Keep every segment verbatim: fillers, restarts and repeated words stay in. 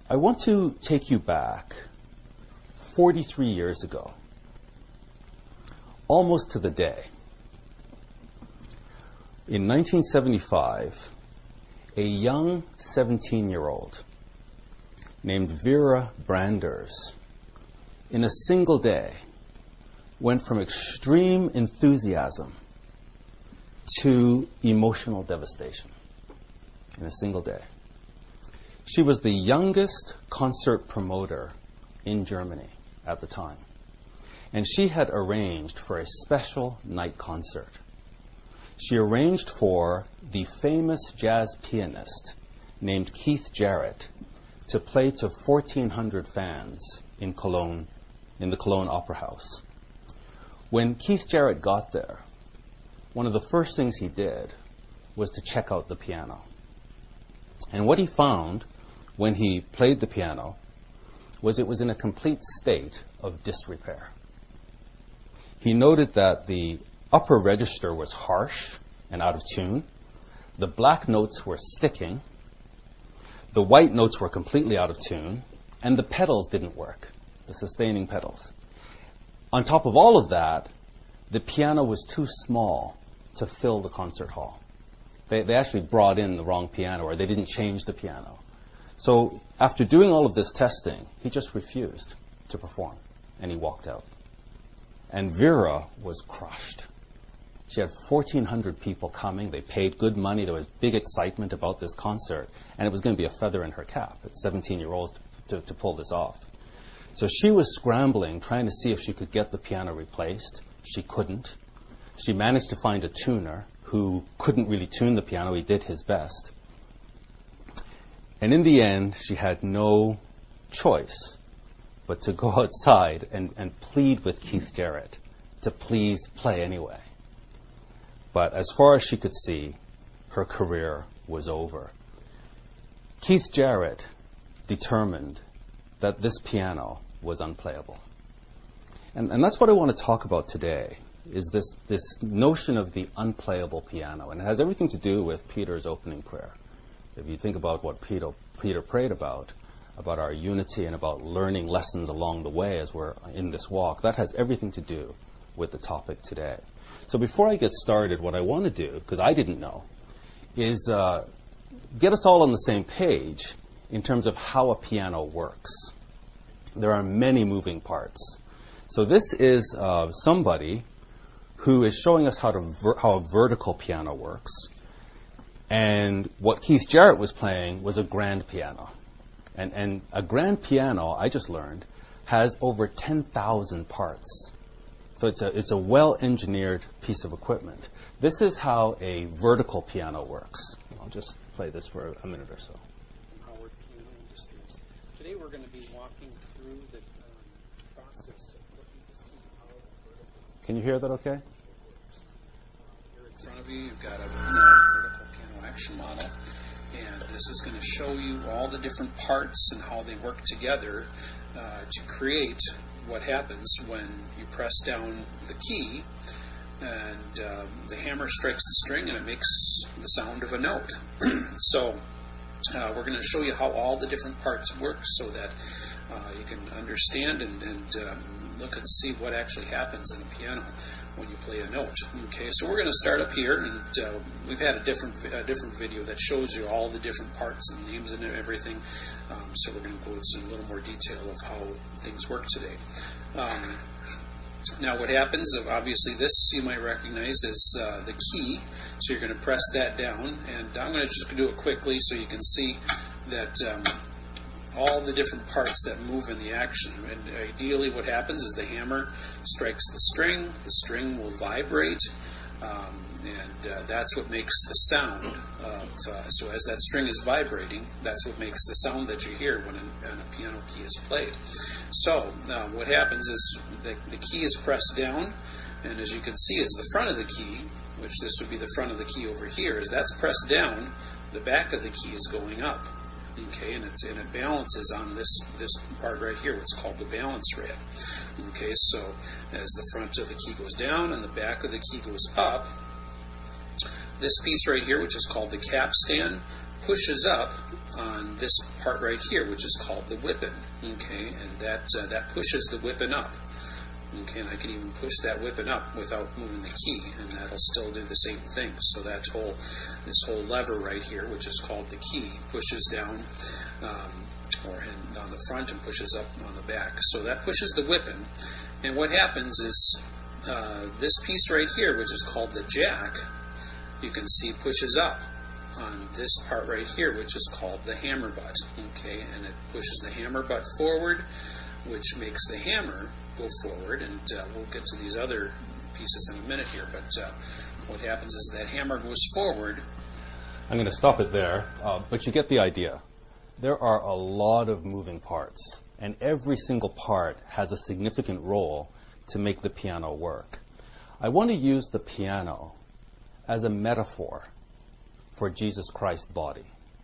I want to take you back forty-three years ago, almost to the day. In nineteen seventy-five, a young seventeen-year-old named Vera Branders, in a single day, went from extreme enthusiasm to emotional devastation in a single day. She was the youngest concert promoter in Germany at the time, and she had arranged for a special night concert. She arranged for the famous jazz pianist named Keith Jarrett to play to fourteen hundred fans in Cologne, in the Cologne Opera House. When Keith Jarrett got there, one of the first things he did was to check out the piano. And what he found when he played the piano was it was in a complete state of disrepair. He noted that the upper register was harsh and out of tune. The black notes were sticking. The white notes were completely out of tune. And the pedals didn't work, the sustaining pedals. On top of all of that, the piano was too small to fill the concert hall. They, they actually brought in the wrong piano, or they didn't change the piano. So after doing all of this testing, he just refused to perform, and he walked out. And Vera was crushed. She had fourteen hundred people coming. They paid good money. There was big excitement about this concert, and it was going to be a feather in her cap. It's seventeen-year-olds to, to pull this off. So she was scrambling, trying to see if she could get the piano replaced. She couldn't. She managed to find a tuner who couldn't really tune the piano. He did his best. And in the end, she had no choice but to go outside and, and plead with Keith Jarrett to please play anyway. But as far as she could see, her career was over. Keith Jarrett determined that this piano was unplayable. And, and that's what I want to talk about today, is this, this notion of the unplayable piano. And it has everything to do with Peter's opening prayer. If you think about what Peter, Peter prayed about, about our unity and about learning lessons along the way as we're in this walk, that has everything to do with the topic today. So before I get started, what I want to do, because I didn't know, is uh, get us all on the same page in terms of how a piano works. There are many moving parts. So this is uh, somebody who is showing us how, to ver- how a vertical piano works. And what Keith Jarrett was playing was a grand piano. And, and a grand piano, I just learned, has over ten thousand parts. So it's a, it's a well-engineered piece of equipment. This is how a vertical piano works. I'll just play this for a minute or so. Howard Piano Industries. Today we're going to be walking through the um, process of looking to see how the vertical. Can you hear that okay? Here in front of you, you've got a uh, vertical piano action model. And this is going to show you all the different parts and how they work together uh, to create what happens when you press down the key and uh, the hammer strikes the string and it makes the sound of a note. So uh, we're going to show you how all the different parts work so that uh, you can understand and, and um, look and see what actually happens in a piano when you play a note. Okay, so we're going to start up here, and uh, we've had a different a different video that shows you all the different parts and names and everything. Um, so we're going to go into a little more detail of how things work today. Um, now, what happens? Obviously, this you might recognize as uh, the key. So you're going to press that down, and I'm going to just do it quickly so you can see that. Um, all the different parts that move in the action. And ideally what happens is the hammer strikes the string, the string will vibrate, um, and uh, that's what makes the sound of, uh, so as that string is vibrating, that's what makes the sound that you hear when a, when a piano key is played. So uh, what happens is the, the key is pressed down, and as you can see is the front of the key, which this would be the front of the key over here, as that's pressed down, the back of the key is going up. Okay, and, it's, and it balances on this, this part right here, what's called the balance rail. Okay, so as the front of the key goes down and the back of the key goes up, this piece right here, which is called the capstan, pushes up on this part right here, which is called the whippen. Okay, and that uh, that pushes the whippen up. Okay, and I can even push that whippen up without moving the key, and that'll still do the same thing. So that whole, this whole lever right here, which is called the key, pushes down um, or in, on the front and pushes up on the back. So that pushes the whippen, and what happens is uh, this piece right here, which is called the jack, you can see pushes up on this part right here, which is called the hammer butt. Okay, and it pushes the hammer butt forward, which makes the hammer go forward, and uh, we'll get to these other pieces in a minute here, but uh, what happens is that hammer goes forward. I'm going to stop it there, uh, but you get the idea. There are a lot of moving parts, and every single part has a significant role to make the piano work. I want to use the piano as a metaphor for Jesus Christ's body.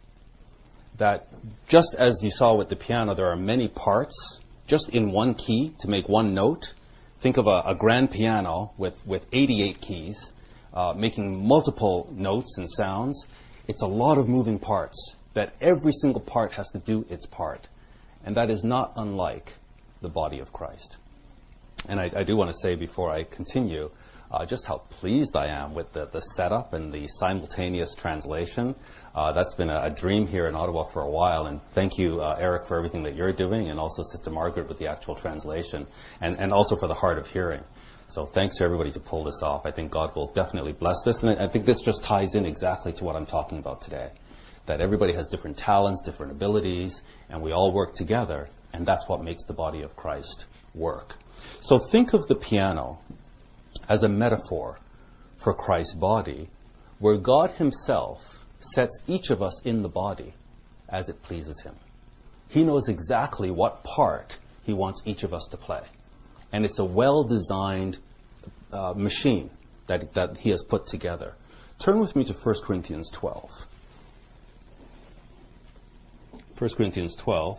That just as you saw with the piano, there are many parts just in one key to make one note. Think of a, a grand piano with, with eighty-eight keys, uh, making multiple notes and sounds. It's a lot of moving parts that every single part has to do its part. And that is not unlike the body of Christ. And I, I do want to say before I continue, uh, just how pleased I am with the, the setup and the simultaneous translation. Uh, that's been a, a dream here in Ottawa for a while, and thank you, uh, Eric, for everything that you're doing, and also Sister Margaret with the actual translation, and, and also for the hard of hearing. So thanks to everybody to pull this off. I think God will definitely bless this, and I, I think this just ties in exactly to what I'm talking about today, that everybody has different talents, different abilities, and we all work together, and that's what makes the body of Christ work. So think of the piano as a metaphor for Christ's body, where God himself sets each of us in the body as it pleases him. He knows exactly what part he wants each of us to play. And it's a well-designed uh, machine that, that he has put together. Turn with me to First Corinthians twelve. First Corinthians twelve.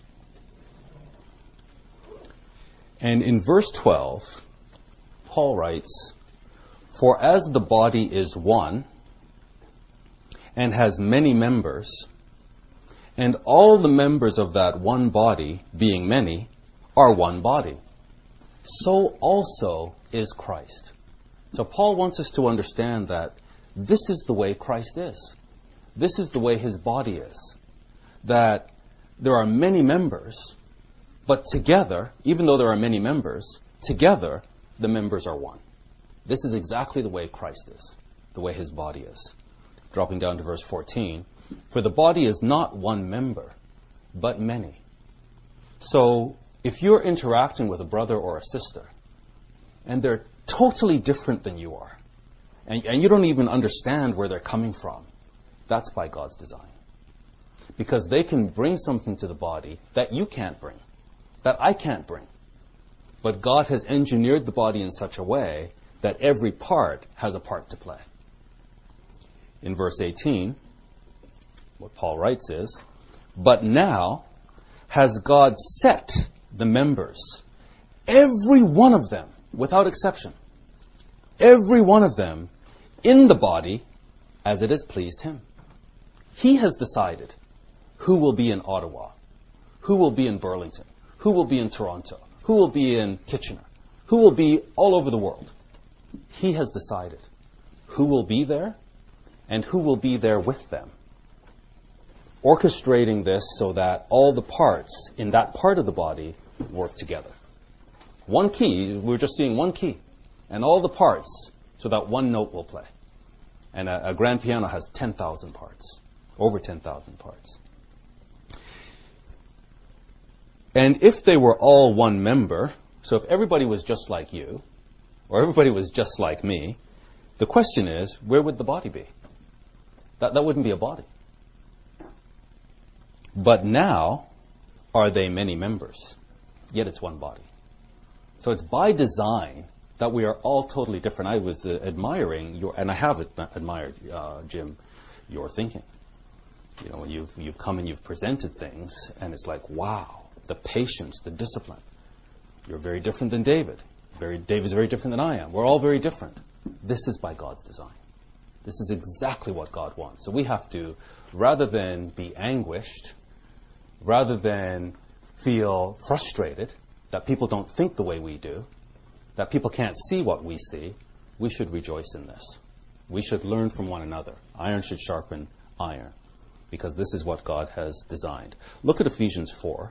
And in verse twelve, Paul writes, "For as the body is one, and has many members, and all the members of that one body, being many, are one body, so also is Christ." So Paul wants us to understand that this is the way Christ is. This is the way his body is. That there are many members, but together, even though there are many members, together the members are one. This is exactly the way Christ is, the way his body is. Dropping down to verse fourteen, "For the body is not one member, but many." So if you're interacting with a brother or a sister, and they're totally different than you are, and, and you don't even understand where they're coming from, that's by God's design. Because they can bring something to the body that you can't bring, that I can't bring. But God has engineered the body in such a way that every part has a part to play. In verse eighteen, what Paul writes is, "But now has God set the members, every one of them, without exception, every one of them in the body as it has pleased him." He has decided who will be in Ottawa, who will be in Burlington, who will be in Toronto, who will be in Kitchener, who will be all over the world. He has decided who will be there and who will be there with them, orchestrating this so that all the parts in that part of the body work together. One key, we're just seeing one key, and all the parts so that one note will play. And a, a grand piano has ten thousand parts, over ten thousand parts. And if they were all one member, so if everybody was just like you, or everybody was just like me, the question is, where would the body be? That, that wouldn't be a body. But now, are they many members? Yet it's one body. So it's by design that we are all totally different. I was uh, admiring your, and I have ad- admired, uh, Jim, your thinking. You know, when you've, you've come and you've presented things, and it's like, wow, the patience, the discipline. You're very different than David. Very, David's very different than I am. We're all very different. This is by God's design. This is exactly what God wants. So we have to, rather than be anguished, rather than feel frustrated that people don't think the way we do, that people can't see what we see, we should rejoice in this. We should learn from one another. Iron should sharpen iron, because this is what God has designed. Look at Ephesians four.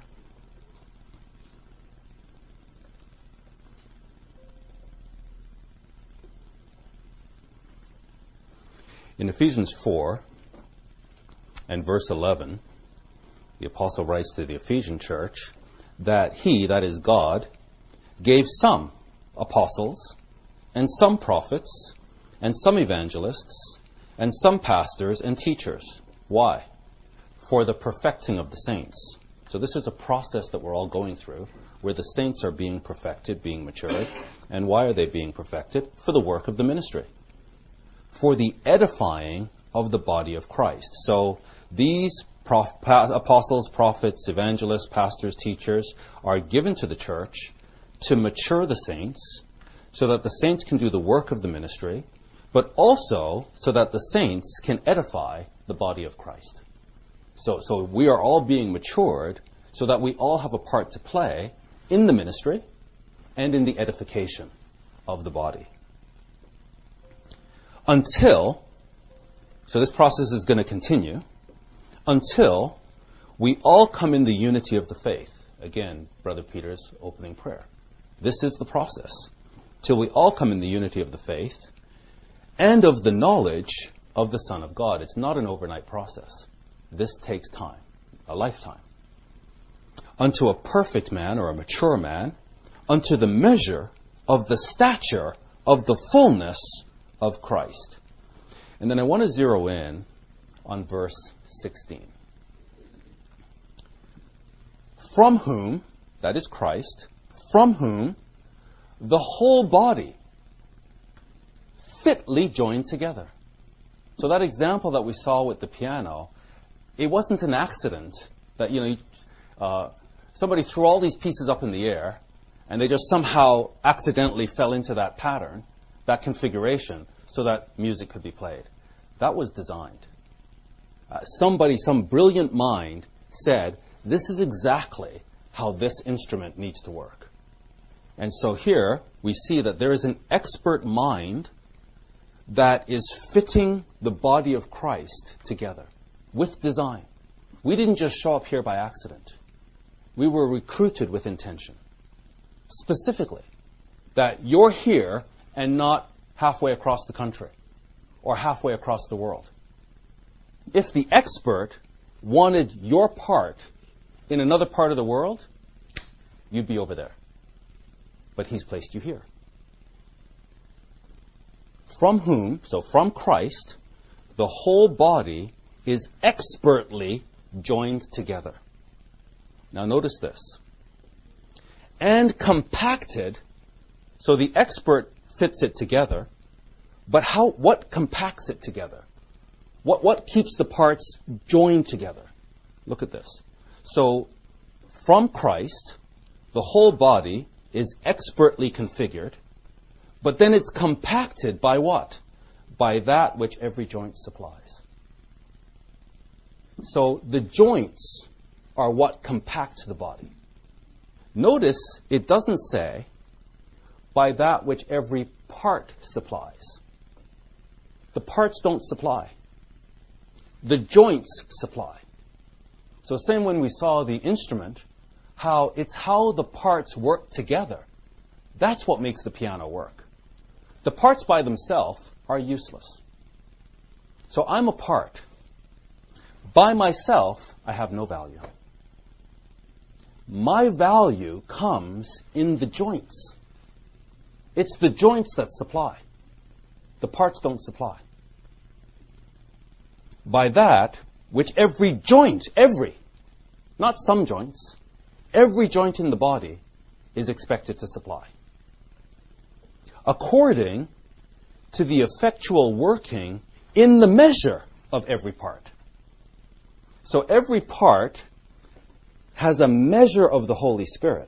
In Ephesians four and verse eleven, the apostle writes to the Ephesian church that he, that is God, gave some apostles and some prophets and some evangelists and some pastors and teachers. Why? For the perfecting of the saints. So this is a process that we're all going through, where the saints are being perfected, being matured. And why are they being perfected? For the work of the ministry. For the edifying of the body of Christ. So these prof- pa- apostles, prophets, evangelists, pastors, teachers are given to the church to mature the saints, so that the saints can do the work of the ministry, but also so that the saints can edify the body of Christ. So, so we are all being matured so that we all have a part to play in the ministry and in the edification of the body. Until, so this process is going to continue, until we all come in the unity of the faith. Again, Brother Peter's opening prayer. This is the process. Till we all come in the unity of the faith and of the knowledge of the Son of God. It's not an overnight process. This takes time, a lifetime. Unto a perfect man, or a mature man, unto the measure of the stature of the fullness of Christ. And then I want to zero in on verse sixteen. From whom, that is Christ, from whom the whole body fitly joined together. So that example that we saw with the piano, it wasn't an accident that, you know, uh, somebody threw all these pieces up in the air and they just somehow accidentally fell into that pattern, that configuration, so that music could be played. That was designed. Uh, somebody, some brilliant mind said, this is exactly how this instrument needs to work. And so here we see that there is an expert mind that is fitting the body of Christ together with design. We didn't just show up here by accident. We were recruited with intention. Specifically, that you're here and not halfway across the country or halfway across the world. If the expert wanted your part in another part of the world, you'd be over there. But he's placed you here. From whom, so from Christ, the whole body is expertly joined together. Now notice this. And compacted, so the expert fits it together, but how? What compacts it together? What, what keeps the parts joined together? Look at this. So from Christ, the whole body is expertly configured, but then it's compacted by what? By that which every joint supplies. So the joints are what compacts the body. Notice it doesn't say by that which every part supplies. The parts don't supply. The joints supply. So same when we saw the instrument, how it's how the parts work together. That's what makes the piano work. The parts by themselves are useless. So I'm a part. By myself, I have no value. My value comes in the joints. It's the joints that supply. The parts don't supply. By that, which every joint, every, not some joints, every joint in the body is expected to supply. According to the effectual working in the measure of every part. So every part has a measure of the Holy Spirit.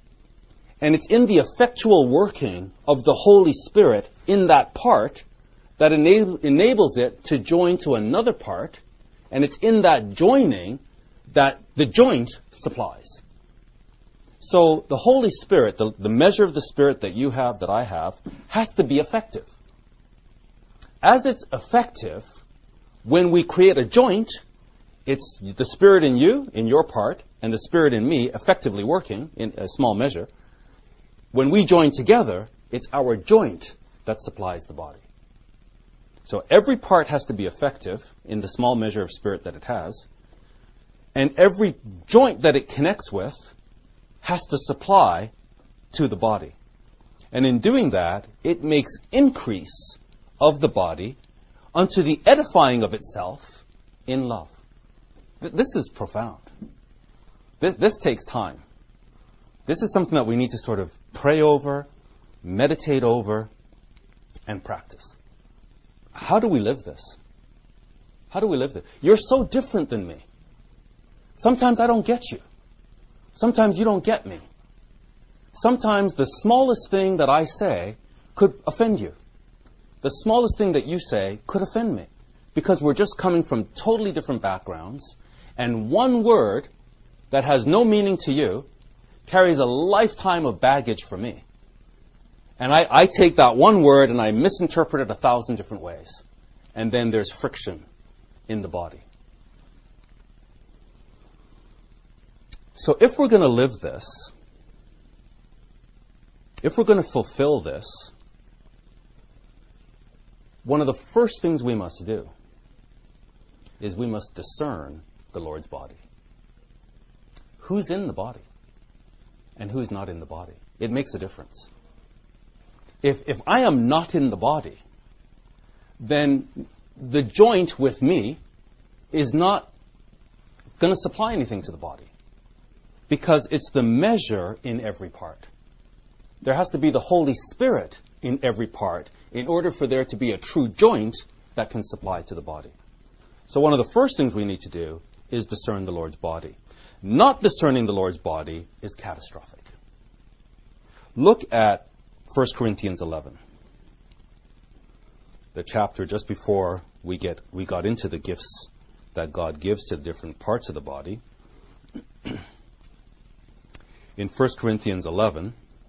And it's in the effectual working of the Holy Spirit in that part that enable, enables it to join to another part, and it's in that joining that the joint supplies. So the Holy Spirit, the, the measure of the Spirit that you have, that I have, has to be effective. As it's effective, when we create a joint, it's the Spirit in you, in your part, and the Spirit in me effectively working in a small measure. When we join together, it's our joint that supplies the body. So every part has to be effective in the small measure of Spirit that it has, and every joint that it connects with has to supply to the body. And in doing that, it makes increase of the body unto the edifying of itself in love. Th- this is profound. This, this takes time. This is something that we need to sort of pray over, meditate over, and practice. How do we live this? How do we live this? You're so different than me. Sometimes I don't get you. Sometimes you don't get me. Sometimes the smallest thing that I say could offend you. The smallest thing that you say could offend me. Because we're just coming from totally different backgrounds, and one word that has no meaning to you carries a lifetime of baggage for me. And I, I take that one word and I misinterpret it a thousand different ways. And then there's friction in the body. So if we're going to live this, if we're going to fulfill this, one of the first things we must do is we must discern the Lord's body. Who's in the body and who's not in the body? It makes a difference. If, if I am not in the body, then the joint with me is not going to supply anything to the body, because it's the measure in every part. There has to be the Holy Spirit in every part in order for there to be a true joint that can supply to the body. So one of the first things we need to do is discern the Lord's body. Not discerning the Lord's body is catastrophic. Look at First Corinthians eleven, the chapter just before we get we got into the gifts that God gives to different parts of the body. In First Corinthians eleven,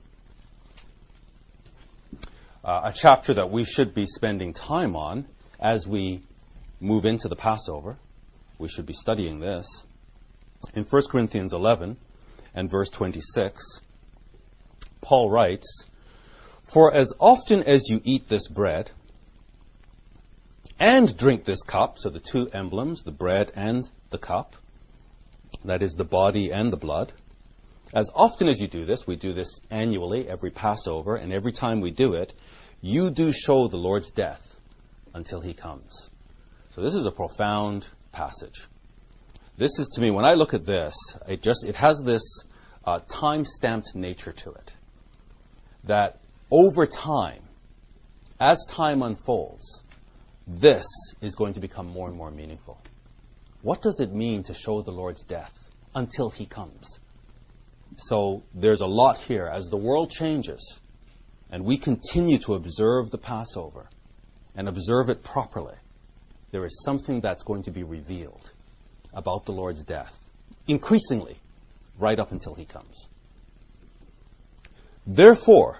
uh, a chapter that we should be spending time on as we move into the Passover. We should be studying this. In First Corinthians eleven and verse twenty-six, Paul writes, "For as often as you eat this bread and drink this cup," so the two emblems, the bread and the cup, that is the body and the blood, as often as you do this, we do this annually, every Passover, and every time we do it, you do show the Lord's death until he comes. So this is a profound passage. This is, to me, when I look at this, it just it has this uh, time-stamped nature to it. That over time, as time unfolds, this is going to become more and more meaningful. What does it mean to show the Lord's death until he comes? So there's a lot here. As the world changes and we continue to observe the Passover and observe it properly, there is something that's going to be revealed about the Lord's death, increasingly, right up until he comes. Therefore,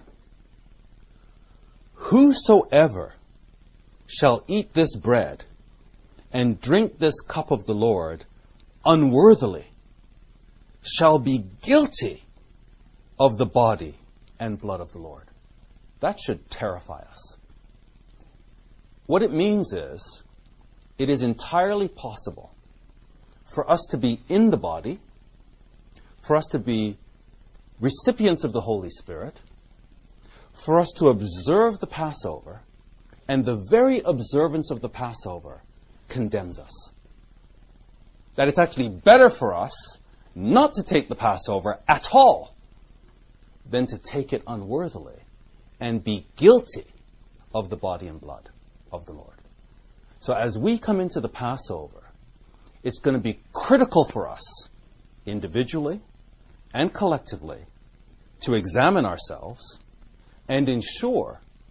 whosoever shall eat this bread and drink this cup of the Lord unworthily shall be guilty of the body and blood of the Lord. That should terrify us. What it means is, it is entirely possible for us to be in the body, for us to be recipients of the Holy Spirit, for us to observe the Passover, and the very observance of the Passover condemns us. That it's actually better for us not to take the Passover at all than to take it unworthily and be guilty of the body and blood of the Lord. So as we come into the Passover, it's going to be critical for us, individually and collectively, to examine ourselves and ensure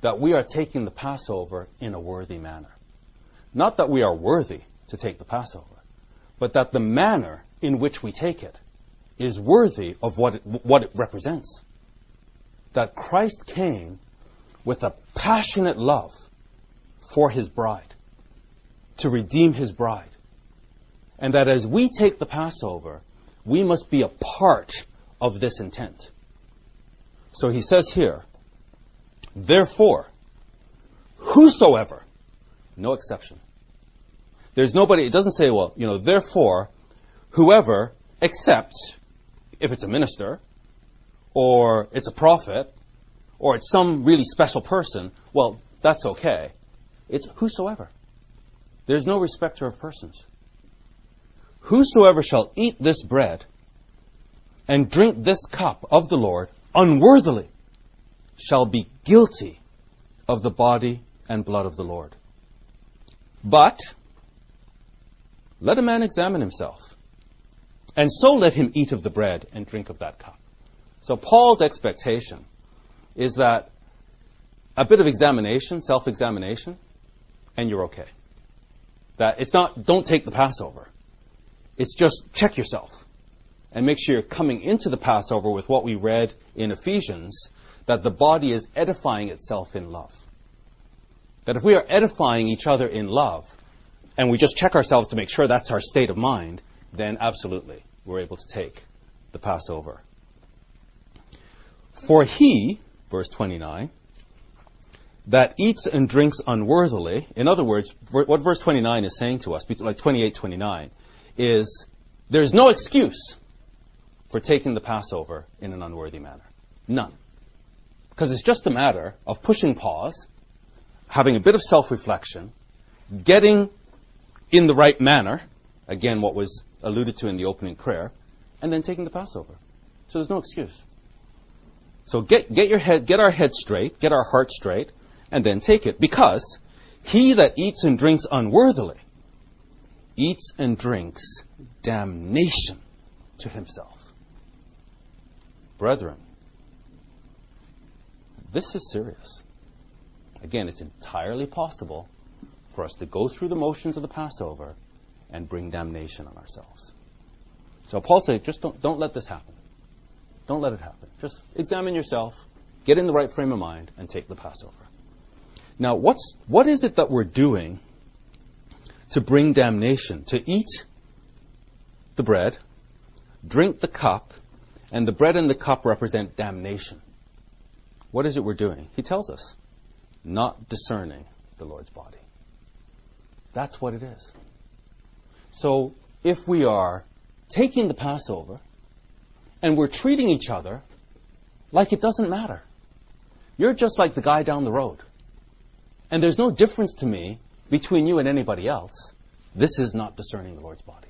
that we are taking the Passover in a worthy manner. Not that we are worthy to take the Passover, but that the manner in which we take it is worthy of what it, what it represents. That Christ came with a passionate love for his bride, to redeem his bride. And that as we take the Passover, we must be a part of this intent. So he says here, therefore, whosoever, no exception. There's nobody, it doesn't say, well, you know, therefore, whoever, except if it's a minister, or it's a prophet, or it's some really special person, well, that's okay. It's whosoever. There's no respecter of persons. Whosoever shall eat this bread and drink this cup of the Lord unworthily shall be guilty of the body and blood of the Lord. But let a man examine himself, and so let him eat of the bread and drink of that cup. So Paul's expectation is that a bit of examination, self-examination, and you're okay. That it's not, don't take the Passover. It's just check yourself and make sure you're coming into the Passover with what we read in Ephesians, that the body is edifying itself in love. That if we are edifying each other in love, and we just check ourselves to make sure that's our state of mind, then absolutely we're able to take the Passover. For he, verse twenty-nine, that eats and drinks unworthily, in other words, what verse twenty-nine is saying to us, like twenty-eight, twenty-nine, is there's no excuse for taking the Passover in an unworthy manner. None. Because it's just a matter of pushing pause, having a bit of self-reflection, getting in the right manner, again, what was alluded to in the opening prayer, and then taking the Passover. So there's no excuse. So get, get your head, get our head straight, get our heart straight, and then take it. Because he that eats and drinks unworthily eats and drinks damnation to himself. Brethren, this is serious. Again, it's entirely possible for us to go through the motions of the Passover and bring damnation on ourselves. So Paul said, just don't, don't let this happen. Don't let it happen. Just examine yourself, get in the right frame of mind, and take the Passover. Now, what's what is it that we're doing to bring damnation? To eat the bread, drink the cup, and the bread and the cup represent damnation. What is it we're doing? He tells us, not discerning the Lord's body. That's what it is. So if we are taking the Passover and we're treating each other like it doesn't matter, you're just like the guy down the road, and there's no difference to me between you and anybody else, this is not discerning the Lord's body.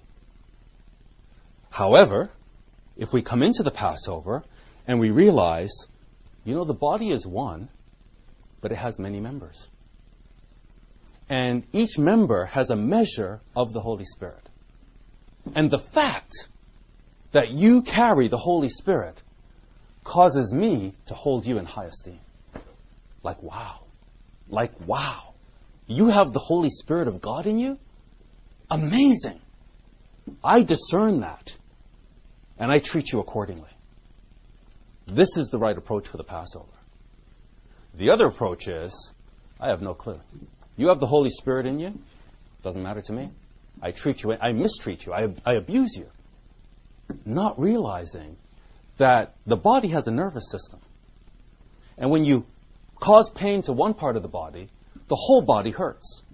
However, if we come into the Passover and we realize, you know, the body is one, but it has many members. And each member has a measure of the Holy Spirit. And the fact that you carry the Holy Spirit causes me to hold you in high esteem. Like, wow. Like, wow. You have the Holy Spirit of God in you? Amazing. I discern that. And I treat you accordingly. This is the right approach for the Passover. The other approach is, I have no clue. You have the Holy Spirit in you? Doesn't matter to me. I treat you, I mistreat you, I, I abuse you. Not realizing that the body has a nervous system. And when you cause pain to one part of the body, the whole body hurts.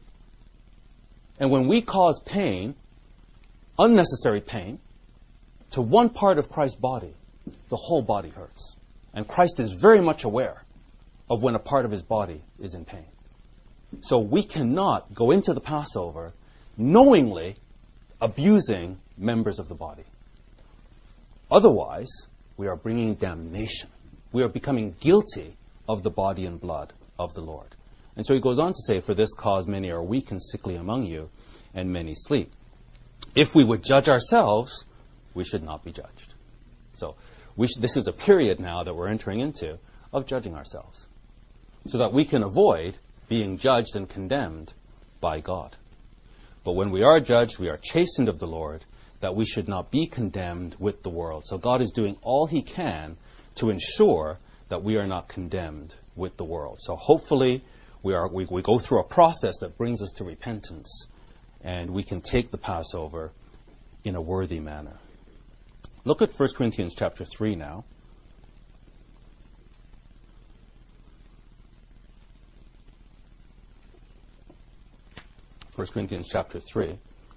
And when we cause pain, unnecessary pain, to one part of Christ's body, the whole body hurts. And Christ is very much aware of when a part of his body is in pain. So we cannot go into the Passover knowingly abusing members of the body. Otherwise, we are bringing damnation. We are becoming guilty of the body and blood of the Lord. And so he goes on to say, for this cause many are weak and sickly among you, and many sleep. If we would judge ourselves, we should not be judged. So we sh- this is a period now that we're entering into of judging ourselves. so that we can avoid being judged and condemned by God. But when we are judged, we are chastened of the Lord, that we should not be condemned with the world. So God is doing all he can to ensure that we are not condemned with the world. So hopefully we are we, we go through a process that brings us to repentance, and we can take the Passover in a worthy manner. Look at First Corinthians chapter three now. First Corinthians chapter three.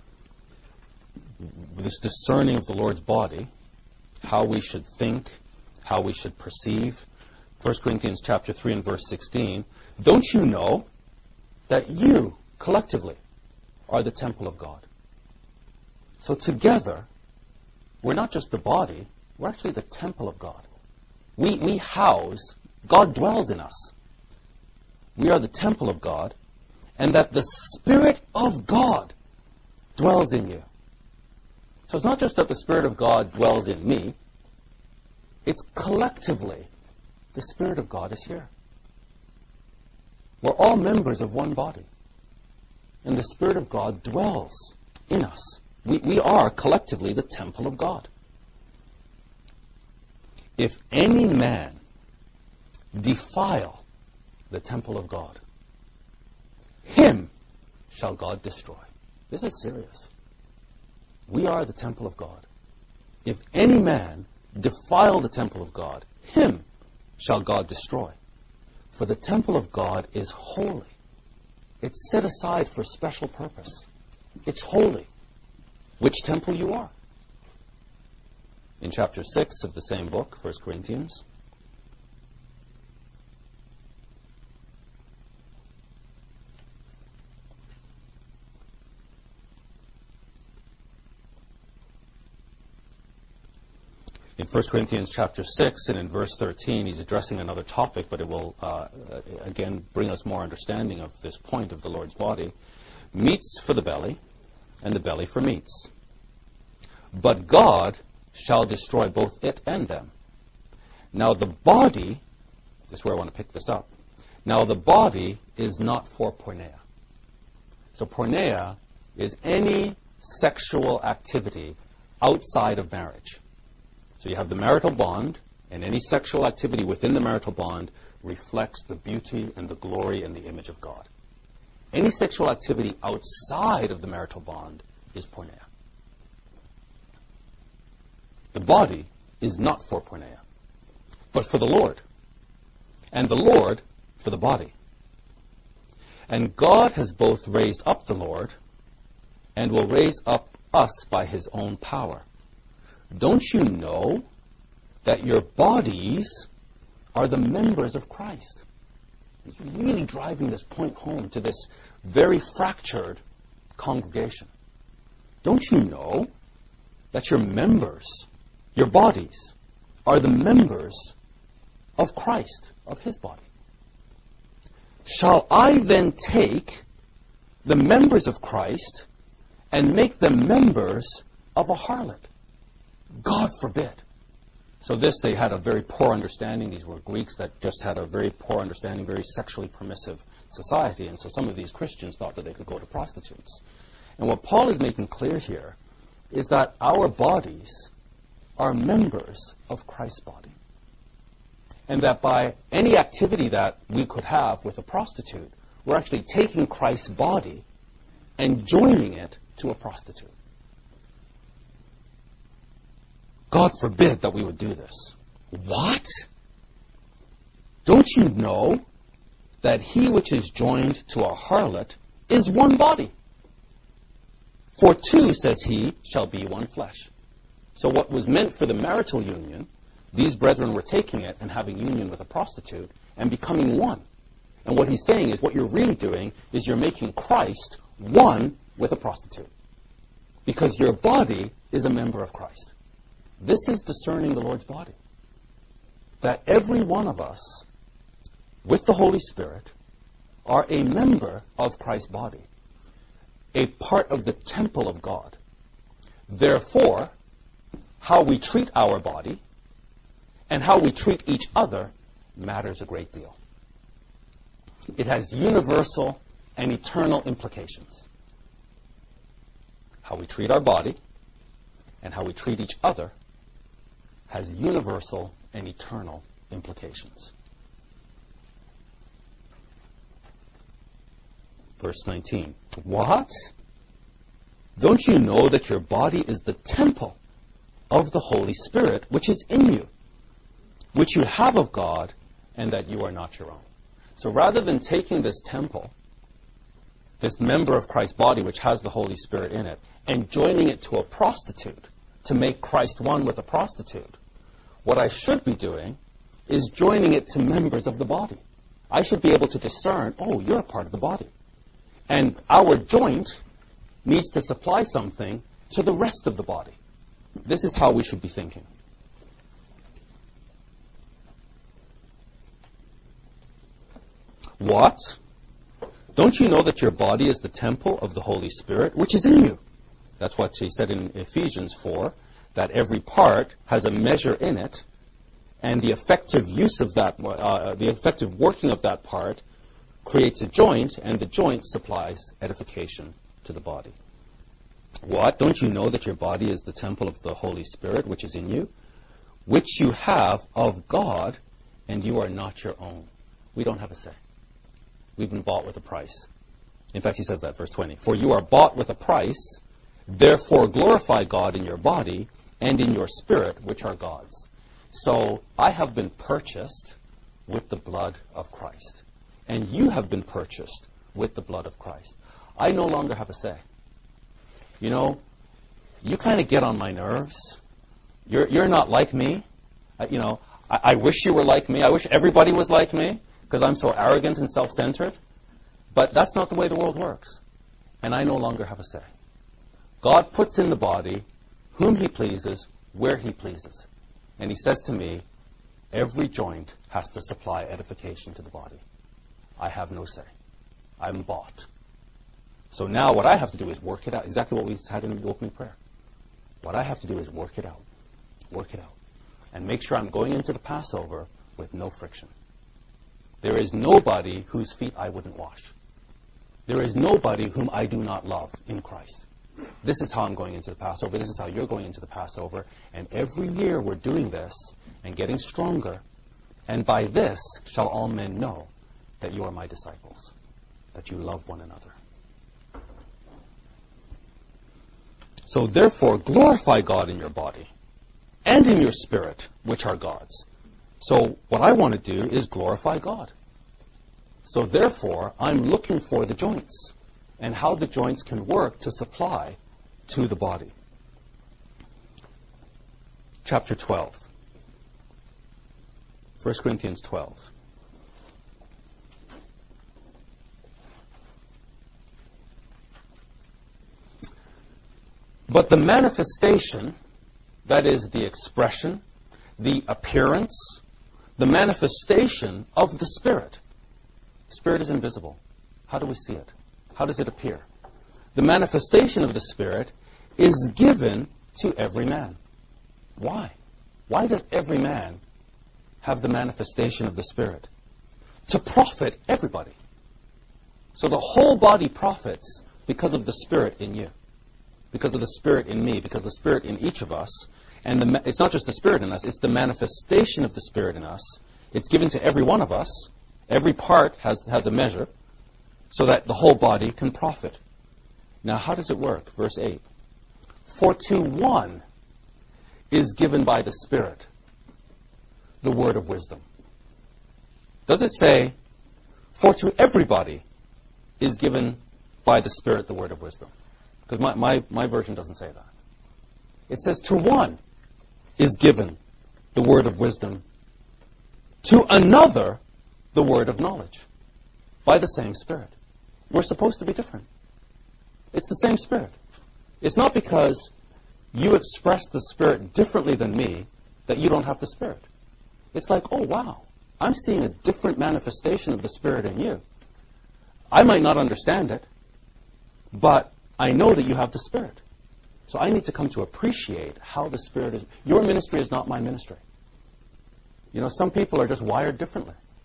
This discerning of the Lord's body, how we should think, how we should perceive. First Corinthians chapter three and verse sixteen. Don't you know that you, collectively, are the temple of God? So together, we're not just the body, we're actually the temple of God. We, we house, God dwells in us. We are the temple of God, and that the Spirit of God dwells in you. So it's not just that the Spirit of God dwells in me, it's collectively the Spirit of God is here. We're all members of one body, and the Spirit of God dwells in us. We, we are collectively the temple of God. If any man defile the temple of God, him shall God destroy. This is serious. We are the temple of God. If any man defile the temple of God, him shall God destroy. For the temple of God is holy. It's set aside for special purpose. It's holy. Which temple you are? In chapter six of the same book, First Corinthians, in First Corinthians chapter six and in verse thirteen, he's addressing another topic, but it will, uh, again, bring us more understanding of this point of the Lord's body. Meats for the belly, and the belly for meats. But God shall destroy both it and them. Now the body, this is where I want to pick this up. Now the body is not for porneia. So porneia is any sexual activity outside of marriage. So you have the marital bond, and any sexual activity within the marital bond reflects the beauty and the glory and the image of God. Any sexual activity outside of the marital bond is porneia. The body is not for porneia, but for the Lord, and the Lord for the body. And God has both raised up the Lord and will raise up us by his own power. Don't you know that your bodies are the members of Christ? He's really driving this point home to this very fractured congregation. Don't you know that your members, your bodies, are the members of Christ, of his body? Shall I then take the members of Christ and make them members of a harlot? God forbid. So this, they had a very poor understanding. These were Greeks that just had a very poor understanding, very sexually permissive society. And so some of these Christians thought that they could go to prostitutes. And what Paul is making clear here is that our bodies are members of Christ's body. And that by any activity that we could have with a prostitute, we're actually taking Christ's body and joining it to a prostitute. God forbid that we would do this. What? Don't you know that he which is joined to a harlot is one body? For two, says he, shall be one flesh. So what was meant for the marital union, these brethren were taking it and having union with a prostitute and becoming one. And what he's saying is what you're really doing is you're making Christ one with a prostitute. Because your body is a member of Christ. This is discerning the Lord's body. That every one of us, with the Holy Spirit, are a member of Christ's body, a part of the temple of God. Therefore, how we treat our body and how we treat each other matters a great deal. It has universal and eternal implications. How we treat our body and how we treat each other has universal and eternal implications. Verse nineteen. What? Don't you know that your body is the temple of the Holy Spirit, which is in you, which you have of God, and that you are not your own? So rather than taking this temple, this member of Christ's body, which has the Holy Spirit in it, and joining it to a prostitute to make Christ one with a prostitute, what I should be doing is joining it to members of the body. I should be able to discern, oh, you're a part of the body. And our joint needs to supply something to the rest of the body. This is how we should be thinking. What? Don't you know that your body is the temple of the Holy Spirit, which is in you? That's what he said in Ephesians four, that every part has a measure in it, and the effective use of that, uh, the effective working of that part creates a joint, and the joint supplies edification to the body. What? Don't you know that your body is the temple of the Holy Spirit, which is in you, which you have of God, and you are not your own? We don't have a say. We've been bought with a price. In fact, he says that, verse twenty. For you are bought with a price, therefore glorify God in your body and in your spirit, which are God's. So I have been purchased with the blood of Christ, and you have been purchased with the blood of Christ. I no longer have a say. You know, you kind of get on my nerves. You're, you're not like me. Uh, you know, I, I wish you were like me. I wish everybody was like me, because I'm so arrogant and self-centered. But that's not the way the world works. And I no longer have a say. God puts in the body whom he pleases, where he pleases. And he says to me, every joint has to supply edification to the body. I have no say. I'm bought. So now what I have to do is work it out. Exactly what we had in the opening prayer. What I have to do is work it out. Work it out. And make sure I'm going into the Passover with no friction. There is nobody whose feet I wouldn't wash. There is nobody whom I do not love in Christ. This is how I'm going into the Passover. This is how you're going into the Passover. And every year we're doing this and getting stronger. And by this shall all men know that you are my disciples, that you love one another. So therefore, glorify God in your body and in your spirit, which are God's. So what I want to do is glorify God. So therefore, I'm looking for the joints and how the joints can work to supply to the body. Chapter twelve. First Corinthians twelve. But the manifestation, that is the expression, the appearance, the manifestation of the Spirit. Spirit is invisible. How do we see it? How does it appear? The manifestation of the Spirit is given to every man. Why? Why does every man have the manifestation of the Spirit? To profit everybody. So the whole body profits because of the Spirit in you, because of the Spirit in me, because of the Spirit in each of us. And the, it's not just the Spirit in us, it's the manifestation of the Spirit in us. It's given to every one of us. Every part has, has a measure so that the whole body can profit. Now, how does it work? Verse eight. For to one is given by the Spirit the word of wisdom. Does it say, for to everybody is given by the Spirit the word of wisdom? Because my, my, my version doesn't say that. It says, to one is given the word of wisdom, to another the word of knowledge, by the same Spirit. We're supposed to be different. It's the same Spirit. It's not because you express the Spirit differently than me that you don't have the Spirit. It's like, oh, wow, I'm seeing a different manifestation of the Spirit in you. I might not understand it, but I know that you have the Spirit. So I need to come to appreciate how the Spirit is. Your ministry is not my ministry. You know, some people are just wired differently.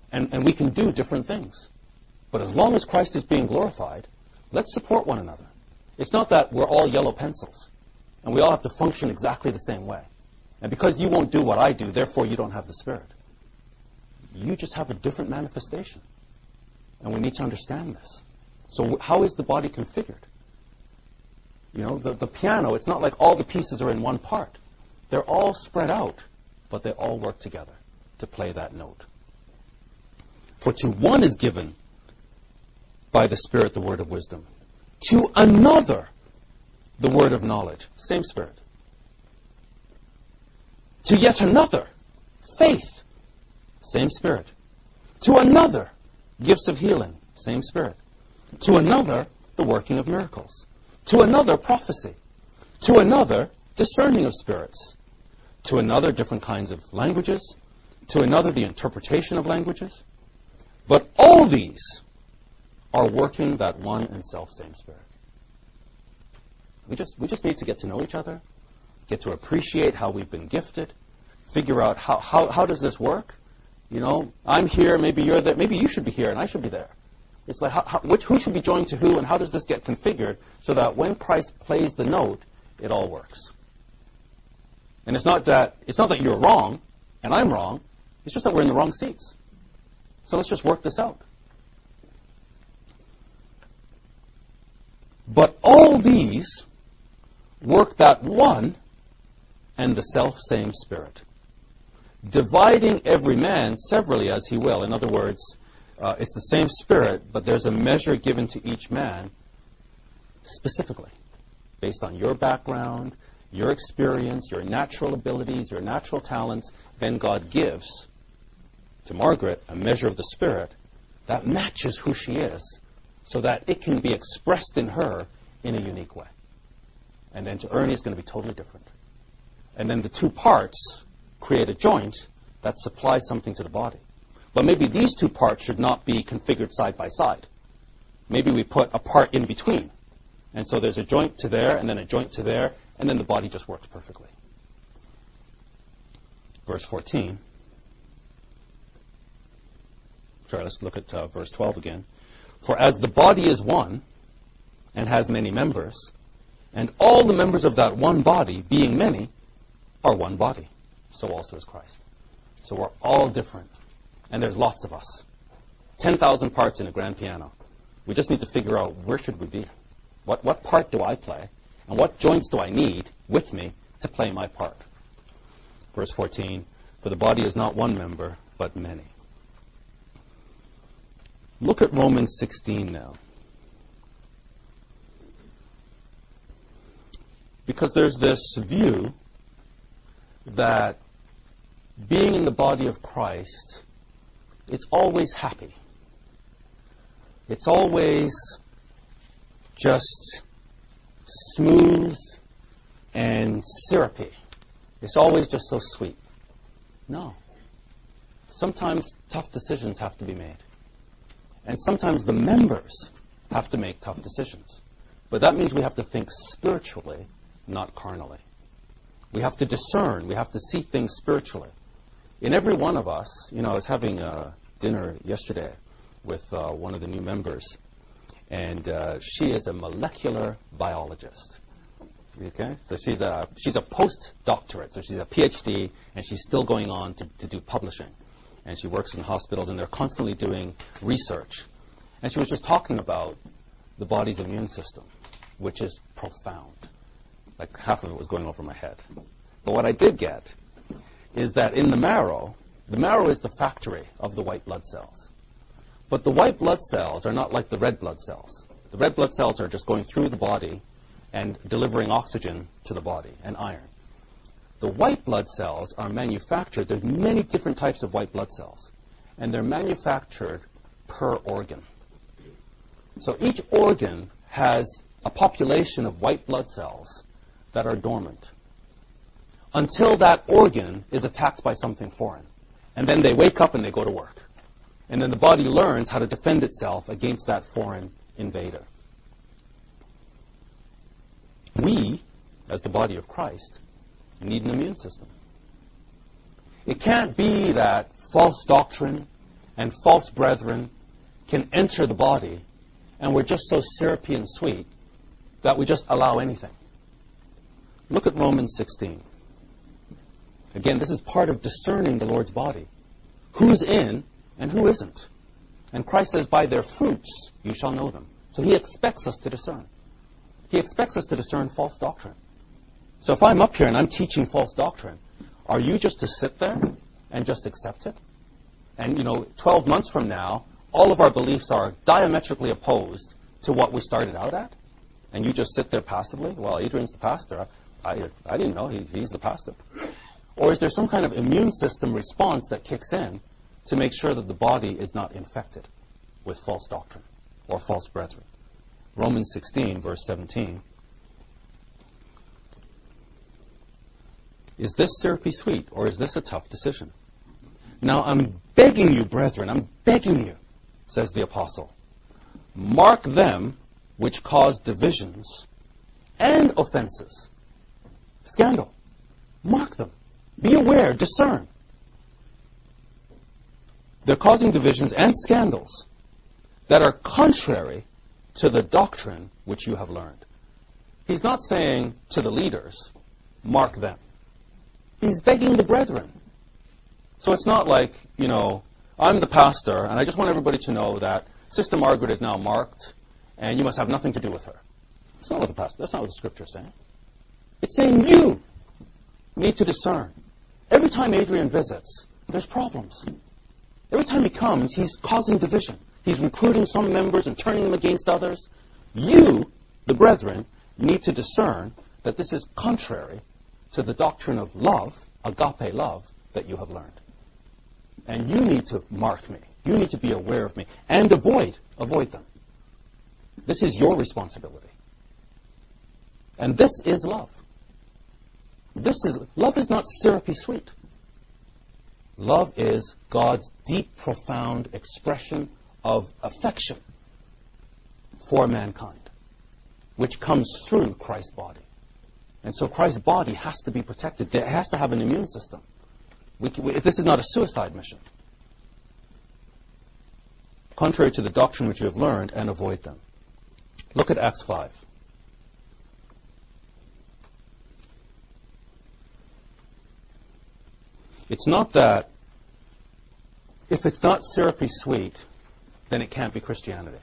And, and we can do different things. But as long as Christ is being glorified, let's support one another. It's not that we're all yellow pencils and we all have to function exactly the same way. And because you won't do what I do, therefore you don't have the Spirit. You just have a different manifestation. And we need to understand this. So how is the body configured? You know, the, the piano, it's not like all the pieces are in one part. They're all spread out, but they all work together to play that note. For to one is given by the Spirit the word of wisdom. To another, the word of knowledge. Same Spirit. To yet another, faith. Same Spirit. To another, gifts of healing. Same Spirit. To another, the working of miracles. To another, prophecy. To another, discerning of spirits. To another, different kinds of languages. To another, the interpretation of languages. But all these are working that one and self-same Spirit. We just, we just need to get to know each other, get to appreciate how we've been gifted, figure out how, how, how does this work? You know, I'm here, maybe you're there, maybe you should be here and I should be there. It's like, how, how, which, who should be joined to who, and how does this get configured so that when Christ plays the note, it all works? And it's not that, it's not that you're wrong and I'm wrong, it's just that we're in the wrong seats. So let's just work this out. But all these work that one and the self-same Spirit, dividing every man severally as he will. In other words, uh, it's the same Spirit, but there's a measure given to each man specifically, based on your background, your experience, your natural abilities, your natural talents. Then God gives to Margaret a measure of the Spirit that matches who she is, so that it can be expressed in her in a unique way. And then to Ernie, it's going to be totally different. And then the two parts create a joint that supplies something to the body. But maybe these two parts should not be configured side by side. Maybe we put a part in between. And so there's a joint to there, and then a joint to there, and then the body just works perfectly. Verse fourteen. Sorry, let's look at uh, verse twelve again. For as the body is one, and has many members, and all the members of that one body, being many, are one body, so also is Christ. So we're all different, and there's lots of us. ten thousand parts in a grand piano. We just need to figure out, where should we be? What, what part do I play? And what joints do I need with me to play my part? Verse fourteen, for the body is not one member, but many. Look at Romans sixteen now. Because there's this view that being in the body of Christ, it's always happy. It's always just smooth and syrupy. It's always just so sweet. No. Sometimes tough decisions have to be made. And sometimes the members have to make tough decisions. But that means we have to think spiritually, not carnally. We have to discern. We have to see things spiritually. In every one of us, you know, I was having a dinner yesterday with uh, one of the new members, and uh, she is a molecular biologist. Okay, so she's a she's a postdoctorate, so she's a PhD, and she's still going on to, to do publishing. And she works in hospitals, and they're constantly doing research. And she was just talking about the body's immune system, which is profound. Like half of it was going over my head. But what I did get is that in the marrow, the marrow is the factory of the white blood cells. But the white blood cells are not like the red blood cells. The red blood cells are just going through the body and delivering oxygen to the body and iron. The white blood cells are manufactured. There are many different types of white blood cells, and they're manufactured per organ. So each organ has a population of white blood cells that are dormant until that organ is attacked by something foreign. And then they wake up and they go to work. And then the body learns how to defend itself against that foreign invader. We, as the body of Christ, need an immune system. It can't be that false doctrine and false brethren can enter the body, and we're just so syrupy and sweet that we just allow anything. Look at Romans sixteen. Again, this is part of discerning the Lord's body. Who's in and who isn't? And Christ says, by their fruits you shall know them. So he expects us to discern. He expects us to discern false doctrine. So if I'm up here and I'm teaching false doctrine, are you just to sit there and just accept it? And, you know, twelve months from now, all of our beliefs are diametrically opposed to what we started out at? And you just sit there passively? Well, Adrian's the pastor. I, I, I didn't know he, he's the pastor. Or is there some kind of immune system response that kicks in to make sure that the body is not infected with false doctrine or false brethren? Romans sixteen, verse seventeen. Is this syrupy sweet, or is this a tough decision? Now I'm begging you, brethren, I'm begging you, says the apostle, mark them which cause divisions and offenses. Scandal. Mark them. Be aware, discern. They're causing divisions and scandals that are contrary to the doctrine which you have learned. He's not saying to the leaders, mark them. He's begging the brethren. So it's not like, you know, I'm the pastor, and I just want everybody to know that Sister Margaret is now marked, and you must have nothing to do with her. That's not what the pastor, that's not what the scripture is saying. It's saying you need to discern. Every time Adrian visits, there's problems. Every time he comes, he's causing division. He's recruiting some members and turning them against others. You, the brethren, need to discern that this is contrary to the doctrine of love, agape love, that you have learned. And you need to mark me. You need to be aware of me and avoid, avoid them. This is your responsibility. And this is love. This is, love is not syrupy sweet. Love is God's deep, profound expression of affection for mankind, which comes through Christ's body. And so Christ's body has to be protected. It has to have an immune system. We, we, this is not a suicide mission. Contrary to the doctrine which you have learned, and avoid them. Look at Acts five. It's not that if it's not syrupy sweet, then it can't be Christianity.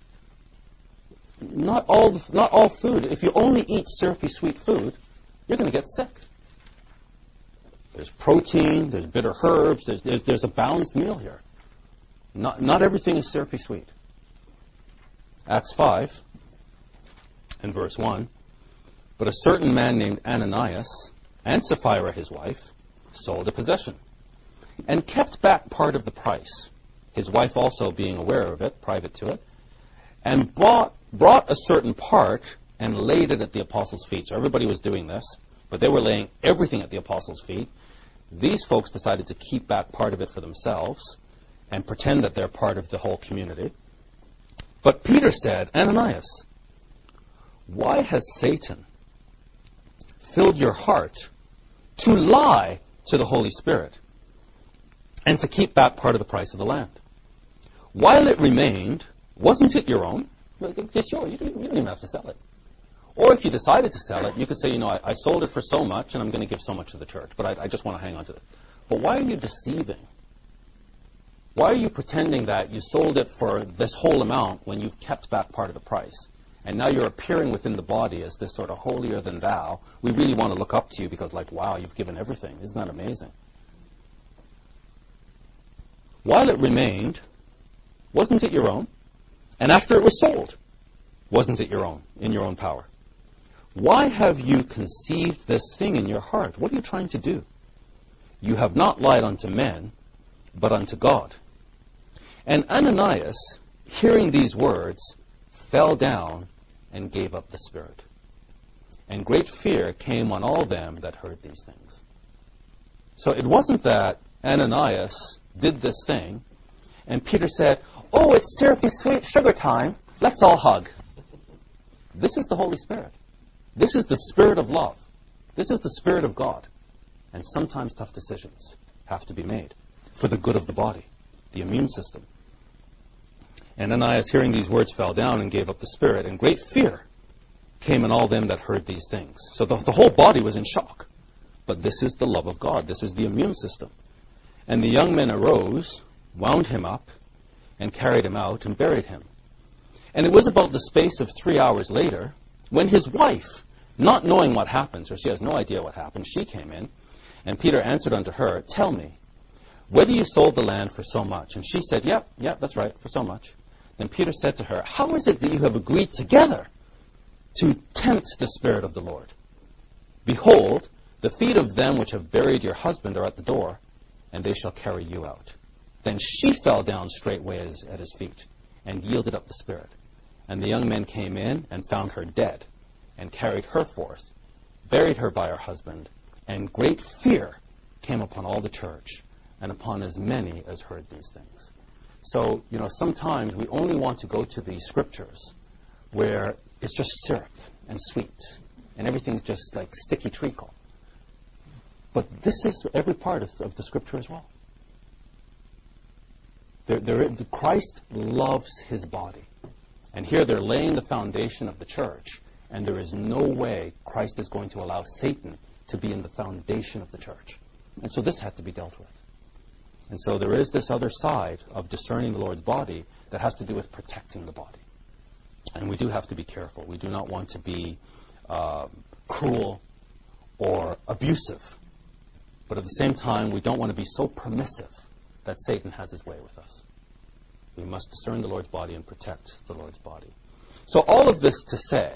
Not all, not all food. If you only eat syrupy sweet food, you're going to get sick. There's protein, there's bitter herbs, there's, there's, there's a balanced meal here. Not, not everything is syrupy sweet. Acts five and verse one. But a certain man named Ananias and Sapphira his wife sold a possession and kept back part of the price, his wife also being aware of it, private to it, and bought, brought a certain part and laid it at the apostles' feet. So everybody was doing this, but they were laying everything at the apostles' feet. These folks decided to keep back part of it for themselves and pretend that they're part of the whole community. But Peter said, Ananias, why has Satan filled your heart to lie to the Holy Spirit and to keep back part of the price of the land? While it remained, wasn't it your own? Yeah, sure, you don't, you don't even have to sell it. Or if you decided to sell it, you could say, you know, I, I sold it for so much and I'm going to give so much to the church, but I, I just want to hang on to it. But why are you deceiving? Why are you pretending that you sold it for this whole amount when you've kept back part of the price? And now you're appearing within the body as this sort of holier than thou. We really want to look up to you because, like, wow, you've given everything. Isn't that amazing? While it remained, wasn't it your own? And after it was sold, wasn't it your own, in your own power? Why have you conceived this thing in your heart? What are you trying to do? You have not lied unto men, but unto God. And Ananias, hearing these words, fell down and gave up the spirit. And great fear came on all them that heard these things. So it wasn't that Ananias did this thing, and Peter said, oh, it's syrupy sweet sugar time. Let's all hug. This is the Holy Spirit. This is the Spirit of love. This is the Spirit of God. And sometimes tough decisions have to be made for the good of the body. the immune system. And Ananias, hearing these words, fell down and gave up the spirit, and great fear came on all them that heard these things. So the, the whole body was in shock. But this is the love of God. This is the immune system. And the young men arose, wound him up, and carried him out, and buried him. And it was about the space of three hours later, when his wife, not knowing what happened, so she has no idea what happened, she came in, and Peter answered unto her, Tell me, whether you sold the land for so much? And she said, Yep, yep, that's right, for so much. Then Peter said to her, How is it that you have agreed together to tempt the Spirit of the Lord? Behold, the feet of them which have buried your husband are at the door, and they shall carry you out. Then she fell down straightway at his, at his feet, and yielded up the spirit. And the young men came in, and found her dead, and carried her forth, buried her by her husband, and great fear came upon all the church, and upon as many as heard these things. So, you know, sometimes we only want to go to these scriptures where it's just syrup and sweet, and everything's just like sticky treacle. But this is every part of, of the scripture as well. There, there, the Christ loves his body. And here they're laying the foundation of the church, and there is no way Christ is going to allow Satan to be in the foundation of the church. And so this had to be dealt with. And so there is this other side of discerning the Lord's body that has to do with protecting the body. And we do have to be careful. We do not want to be uh, cruel or abusive. But at the same time, we don't want to be so permissive that Satan has his way with us. We must discern the Lord's body and protect the Lord's body. So all of this to say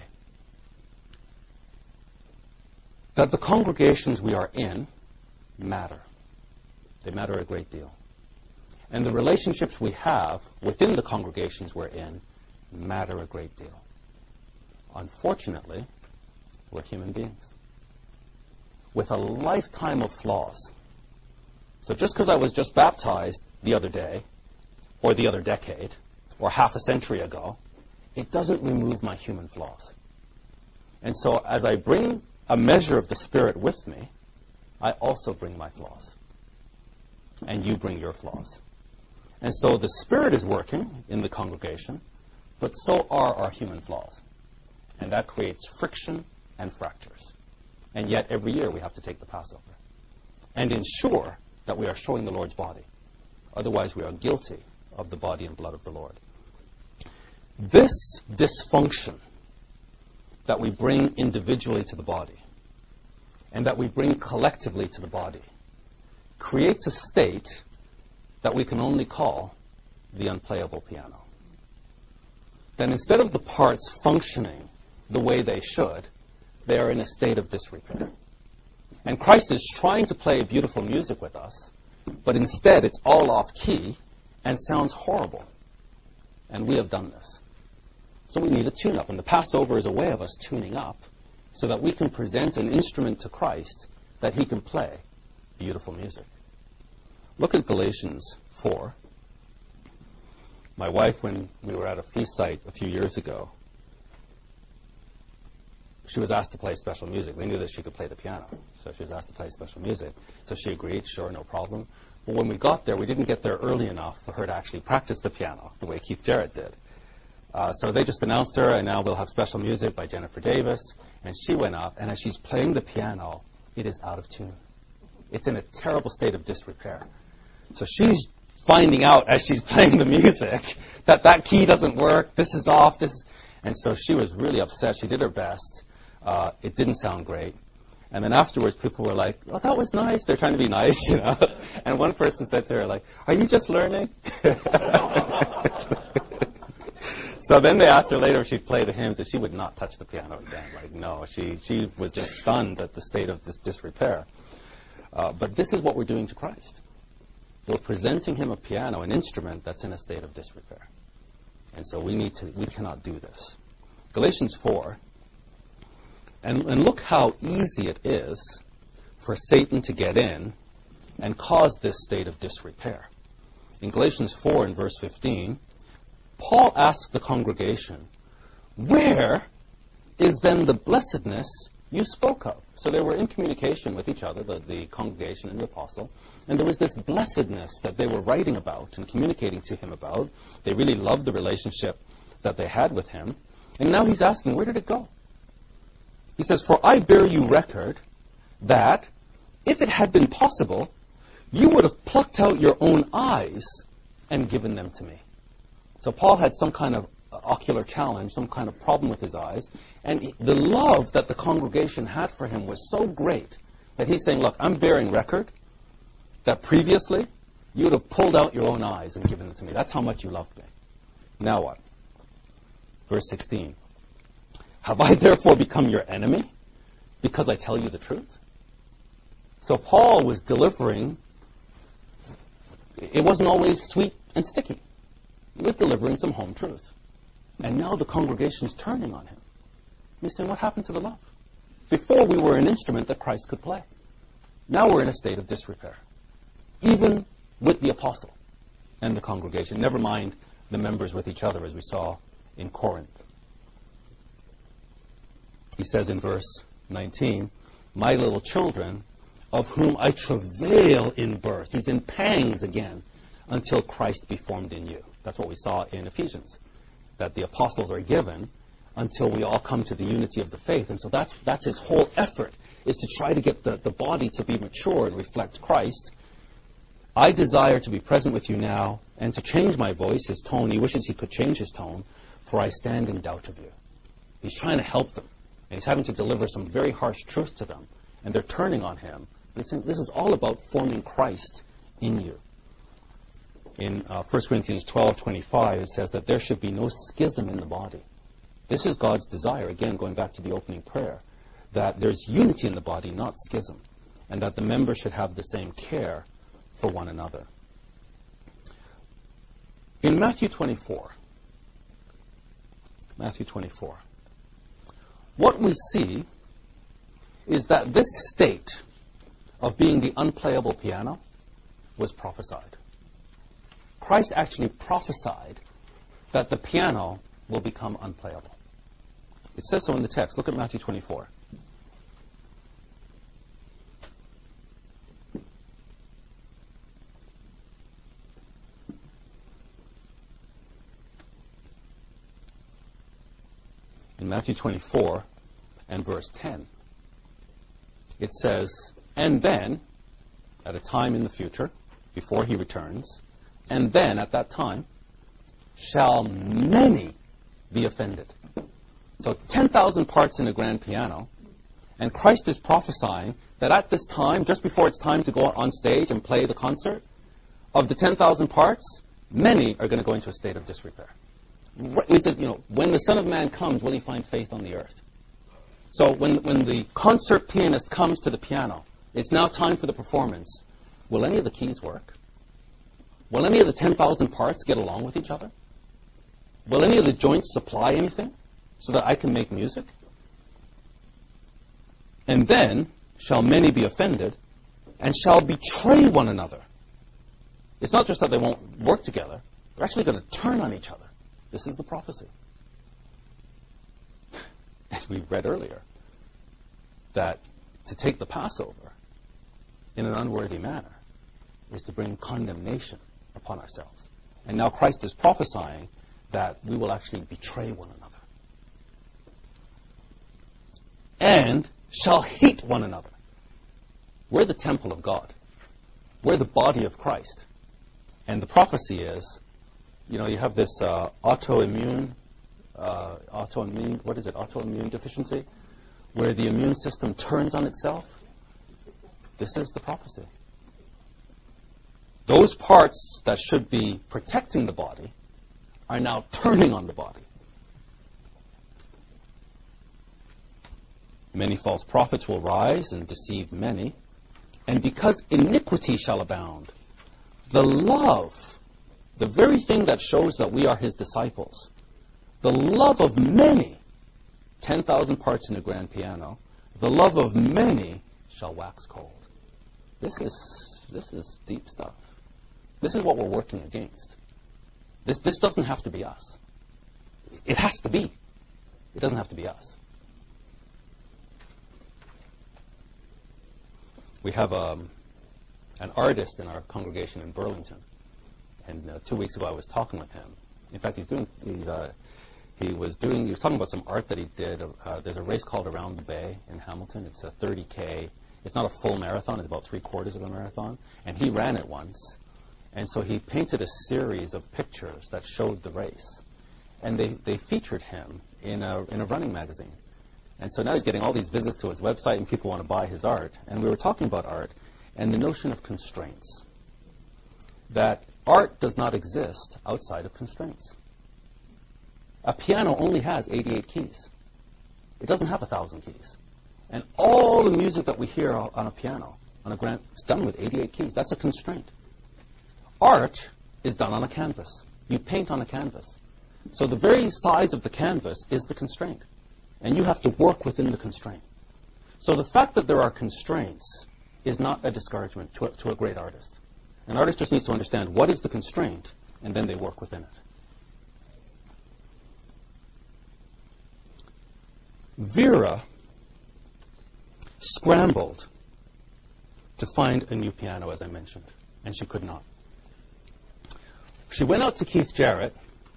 that the congregations we are in matter. They matter a great deal. And the relationships we have within the congregations we're in matter a great deal. Unfortunately, we're human beings with a lifetime of flaws. So just because I was just baptized the other day, or the other decade, or half a century ago, it doesn't remove my human flaws. And so as I bring a measure of the Spirit with me, I also bring my flaws. And you bring your flaws. And so the Spirit is working in the congregation, but so are our human flaws. And that creates friction and fractures. And yet every year we have to take the Passover and ensure that we are showing the Lord's body. Otherwise we are guilty of the body and blood of the Lord. This dysfunction that we bring individually to the body and that we bring collectively to the body creates a state that we can only call the unplayable piano. Then instead of the parts functioning the way they should, they are in a state of disrepair. And Christ is trying to play beautiful music with us, but instead it's all off key and sounds horrible. And we have done this. So we need a tune-up. And the Passover is a way of us tuning up so that we can present an instrument to Christ that he can play beautiful music. Look at Galatians four. My wife, when we were at a feast site a few years ago, she was asked to play special music. They knew that she could play the piano, so she was asked to play special music. So she agreed, sure, no problem. But when we got there, we didn't get there early enough for her to actually practice the piano the way Keith Jarrett did. Uh, so they just announced her, and now we'll have special music by Jennifer Davis. And she went up, and as she's playing the piano, it is out of tune. It's in a terrible state of disrepair. So she's finding out as she's playing the music that that key doesn't work, this is off, this is... And so she was really upset. She did her best. Uh, it didn't sound great. And then afterwards, people were like, oh, that was nice. They're trying to be nice, you know. And one person said to her, like, are you just learning? So then they asked her later if she'd play the hymns, and she would not touch the piano again. Like, no, she, she was just stunned at the state of this disrepair. Uh, but this is what we're doing to Christ. We're presenting him a piano, an instrument that's in a state of disrepair. And so we need to, we cannot do this. Galatians four. And, and look how easy it is for Satan to get in and cause this state of disrepair. In Galatians four and verse fifteen, Paul asks the congregation, where is then the blessedness you spoke of. So they were in communication with each other, the, the congregation and the apostle, and there was this blessedness that they were writing about and communicating to him about. They really loved the relationship that they had with him. And now he's asking, where did it go? He says, for I bear you record that if it had been possible, you would have plucked out your own eyes and given them to me. So Paul had some kind of ocular challenge, some kind of problem with his eyes, and the love that the congregation had for him was so great that he's saying, look, I'm bearing record that previously you would have pulled out your own eyes and given them to me. That's how much you loved me. Now what? Verse sixteen. Have I therefore become your enemy because I tell you the truth? So Paul was delivering, it wasn't always sweet and sticky. He was delivering some home truth. And now the congregation's turning on him. He's saying, what happened to the love? Before we were an instrument that Christ could play. Now we're in a state of disrepair. Even with the apostle and the congregation. Never mind the members with each other, as we saw in Corinth. He says in verse nineteen, my little children, of whom I travail in birth. He's in pangs again, until Christ be formed in you. That's what we saw in Ephesians, that the apostles are given until we all come to the unity of the faith. And so that's that's his whole effort, is to try to get the, the body to be mature and reflect Christ. I desire to be present with you now and to change my voice, his tone. He wishes he could change his tone, for I stand in doubt of you. He's trying to help them. And he's having to deliver some very harsh truth to them. And they're turning on him. And it's saying, this is all about forming Christ in you. In uh, First Corinthians twelve twenty-five, it says that there should be no schism in the body. This is God's desire, again, going back to the opening prayer, that there's unity in the body, not schism, and that the members should have the same care for one another. In Matthew twenty-four, Matthew twenty-four, what we see is that this state of being the unplayable piano was prophesied. Christ actually prophesied that the piano will become unplayable. It says so in the text. Look at Matthew twenty-four. In Matthew twenty-four and verse ten, it says, and then, at a time in the future, before he returns, and then, at that time, shall many be offended. So ten thousand parts in a grand piano, and Christ is prophesying that at this time, just before it's time to go on stage and play the concert, of the ten thousand parts, many are going to go into a state of disrepair. He says, you know, when the Son of Man comes, will he find faith on the earth? So when, when the concert pianist comes to the piano, it's now time for the performance. Will any of the keys work? Will any of the ten thousand parts get along with each other? Will any of the joints supply anything so that I can make music? And then shall many be offended and shall betray one another. It's not just that they won't work together. They're actually going to turn on each other. This is the prophecy. As we read earlier, that to take the Passover in an unworthy manner is to bring condemnation upon ourselves. And now Christ is prophesying that we will actually betray one another. And shall hate one another. We're the temple of God. We're the body of Christ. And the prophecy is, you know, you have this uh, autoimmune, uh, autoimmune, what is it, autoimmune deficiency, where the immune system turns on itself. This is the prophecy. Those parts that should be protecting the body are now turning on the body. Many false prophets will rise and deceive many. And because iniquity shall abound, the love, the very thing that shows that we are his disciples, the love of many, ten thousand parts in a grand piano, the love of many shall wax cold. This is, this is deep stuff. This is what we're working against. This, this doesn't have to be us. It has to be. It doesn't have to be us. we have um, an artist in our congregation in Burlington. And uh, two weeks ago I was talking with him. In fact, he's doing, he's, uh, he was doing, he was talking about some art that he did. Uh, there's a race called Around the Bay in Hamilton. It's a thirty K. It's not a full marathon. It's about three quarters of a marathon. And he ran it once. And so he painted a series of pictures that showed the race. And they, they featured him in a, in a running magazine. And so now he's getting all these visits to his website, and people want to buy his art. And we were talking about art and the notion of constraints. That art does not exist outside of constraints. A piano only has eighty-eight keys. It doesn't have one thousand keys. And all the music that we hear on a piano, on a grand, it's done with eighty-eight keys. That's a constraint. Art is done on a canvas. You paint on a canvas. So the very size of the canvas is the constraint. And you have to work within the constraint. So the fact that there are constraints is not a discouragement to a, to a great artist. An artist just needs to understand what is the constraint, and then they work within it. Vera scrambled to find a new piano, as I mentioned, and she could not. She went out to Keith Jarrett,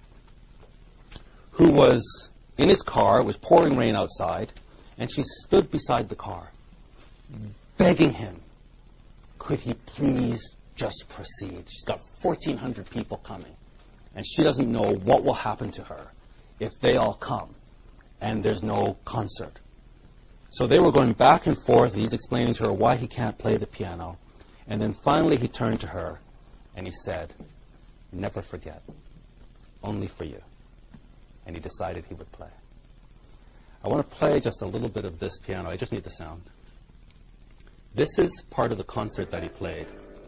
who was in his car. It was pouring rain outside, and she stood beside the car, begging him, could he please just proceed? She's got fourteen hundred people coming, and she doesn't know what will happen to her if they all come and there's no concert. So they were going back and forth, and he's explaining to her why he can't play the piano. And then finally he turned to her and he said, never forget, only for you. And he decided he would play. I want to play just a little bit of this piano. I just need the sound. This is part of the concert that he played.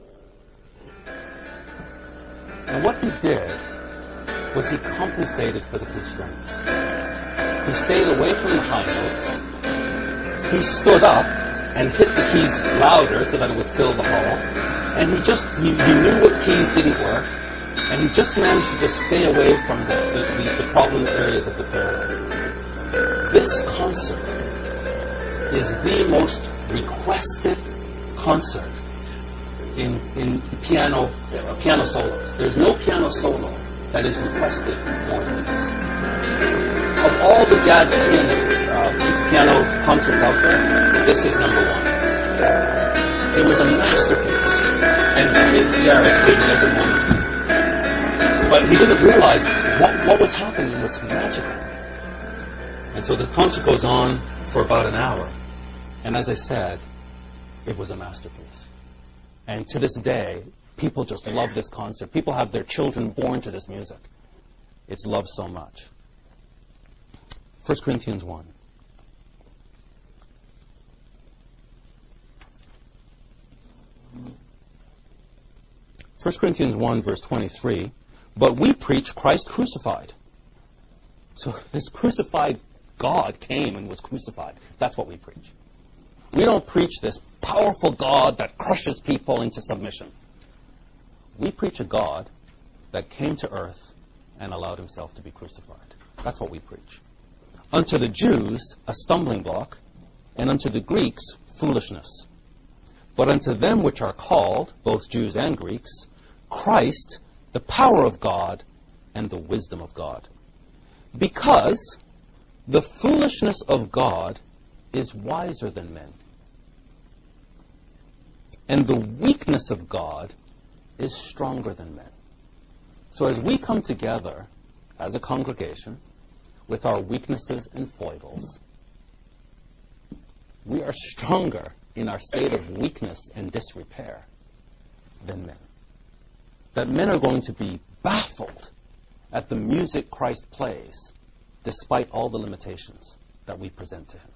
And what he did was he compensated for the constraints. He stayed away from the high notes. He stood up and hit the keys louder so that it would fill the hall. And he just, he, he knew what keys didn't work. And he just managed to just stay away from the, the, the, the problem areas of the piano. This concert is the most requested concert in, in piano, uh, piano solos. There's no piano solo that is requested more than this. Of all the jazz pianist, uh, piano concerts out there, this is number one. It was a masterpiece, and Keith Jarrett played it every morning. But he didn't realize what, what was happening was magical. And so the concert goes on for about an hour. And as I said, it was a masterpiece. And to this day, people just love this concert. People have their children born to this music. It's loved so much. First Corinthians one. First Corinthians one, verse twenty-three. But we preach Christ crucified. So this crucified God came and was crucified. That's what we preach. We don't preach this powerful God that crushes people into submission. We preach a God that came to earth and allowed himself to be crucified. That's what we preach. Unto the Jews, a stumbling block, and unto the Greeks, foolishness. But unto them which are called, both Jews and Greeks, Christ, the power of God and the wisdom of God. Because the foolishness of God is wiser than men. And the weakness of God is stronger than men. So as we come together as a congregation with our weaknesses and foibles, we are stronger in our state of weakness and disrepair than men. That men are going to be baffled at the music Christ plays despite all the limitations that we present to him.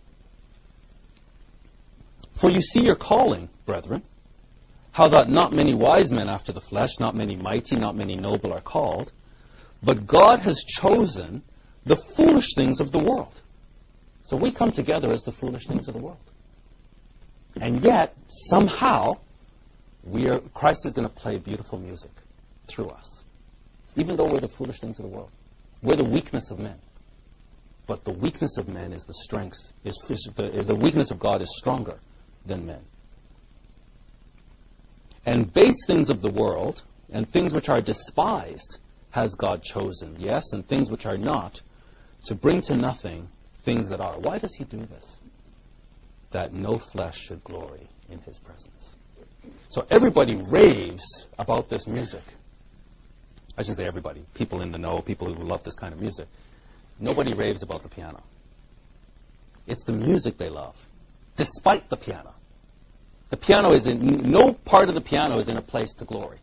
For you see your calling, brethren, how that not many wise men after the flesh, not many mighty, not many noble are called, but God has chosen the foolish things of the world. So we come together as the foolish things of the world. And yet, somehow, we are, Christ is going to play beautiful music through us. Even though we're the foolish things of the world. We're the weakness of men. But the weakness of men is the strength, is, is the weakness of God is stronger than men. And base things of the world and things which are despised has God chosen, yes, and things which are not, to bring to nothing things that are. Why does he do this? That no flesh should glory in his presence. So everybody raves about this music. I shouldn't say everybody. People in the know, people who love this kind of music. Nobody raves about the piano. It's the music they love, despite the piano. The piano is in, no part of the piano is in a place to glory.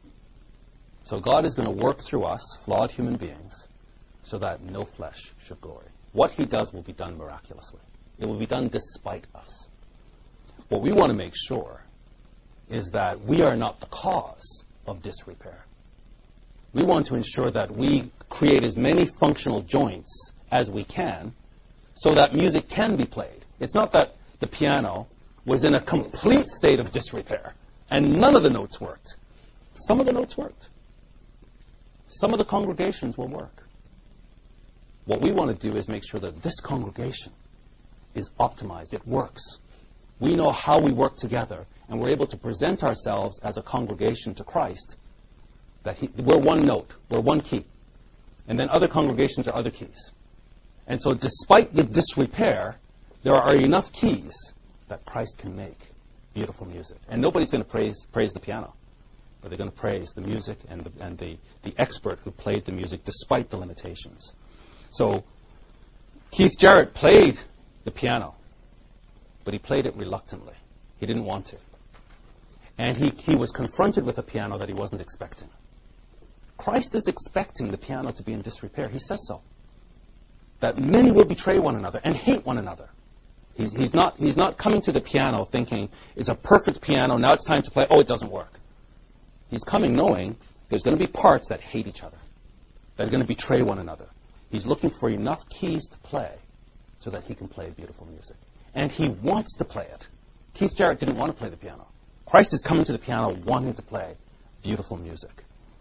So God is going to work through us, flawed human beings, so that no flesh should glory. What he does will be done miraculously. It will be done despite us. What we want to make sure is that we are not the cause of disrepair. We want to ensure that we create as many functional joints as we can so that music can be played. It's not that the piano was in a complete state of disrepair and none of the notes worked. Some of the notes worked. Some of the congregations will work. What we want to do is make sure that this congregation is optimized. It works. We know how we work together, and we're able to present ourselves as a congregation to Christ that he, we're one note, we're one key. And then other congregations are other keys. And so despite the disrepair, there are enough keys that Christ can make beautiful music. And nobody's going to praise praise the piano, but they're going to praise the music and the, and the, the expert who played the music despite the limitations. So Keith Jarrett played the piano, but he played it reluctantly. He didn't want to. And he, he was confronted with a piano that he wasn't expecting. Christ is expecting the piano to be in disrepair. He says so. That many will betray one another and hate one another. He's, he's, not, he's not coming to the piano thinking, it's a perfect piano, now it's time to play. Oh, it doesn't work. He's coming knowing there's going to be parts that hate each other, that are going to betray one another. He's looking for enough keys to play so that he can play beautiful music. And he wants to play it. Keith Jarrett didn't want to play the piano. Christ is coming to the piano wanting to play beautiful music.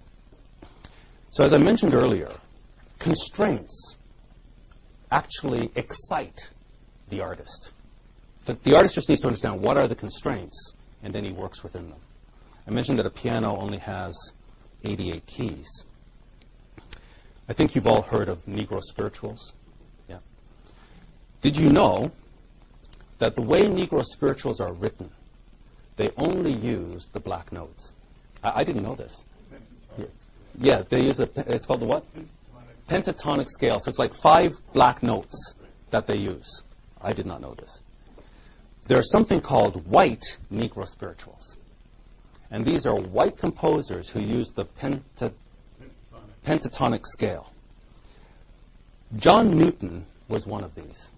So as I mentioned earlier, constraints actually excite the artist. The, the artist just needs to understand what are the constraints, and then he works within them. I mentioned that a piano only has eighty-eight keys. I think you've all heard of Negro spirituals. Yeah. Did you know that the way Negro spirituals are written, they only use the black notes? I, I didn't know this. Yeah. Yeah, they use a, it's called the what? Pentatonic scale. So it's like five black notes that they use. I did not know this. There's something called white Negro spirituals. And these are white composers who use the penta, pentatonic scale. John Newton was one of these.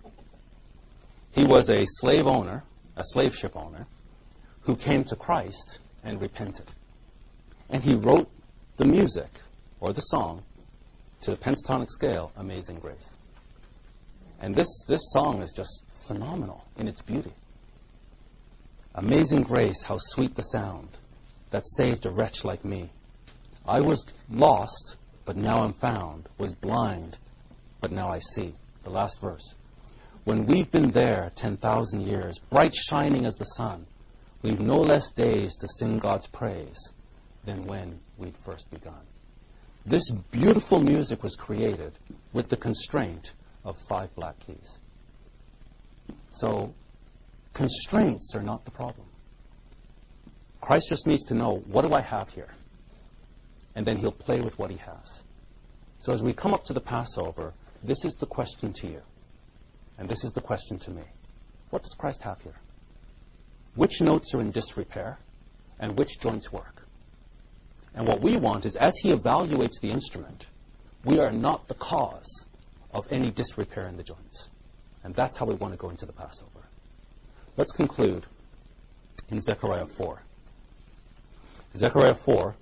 He was a slave owner, a slave ship owner, who came to Christ and repented. And he wrote the music, or the song, to the pentatonic scale, Amazing Grace. And this, this song is just phenomenal in its beauty. Amazing grace, how sweet the sound that saved a wretch like me. I was lost, but now I'm found, was blind, but now I see. The last verse. When we've been there ten thousand years, bright shining as the sun, we've no less days to sing God's praise than when we'd first begun. This beautiful music was created with the constraint of five black keys. So, constraints are not the problem. Christ just needs to know, what do I have here? And then he'll play with what he has. So as we come up to the Passover, this is the question to you. And this is the question to me. What does Christ have here? Which notes are in disrepair? And which joints work? And what we want is, as he evaluates the instrument, we are not the cause of any disrepair in the joints. And that's how we want to go into the Passover. Let's conclude in Zechariah four. Zechariah four